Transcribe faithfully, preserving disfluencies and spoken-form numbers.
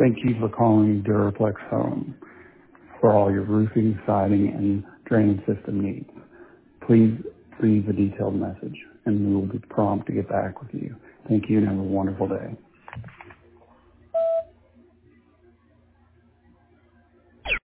Thank you for calling Duraplex Home for all your roofing, siding, and drainage system needs. Please leave a detailed message, and we will be prompt to get back with you. Thank you, and have a wonderful day.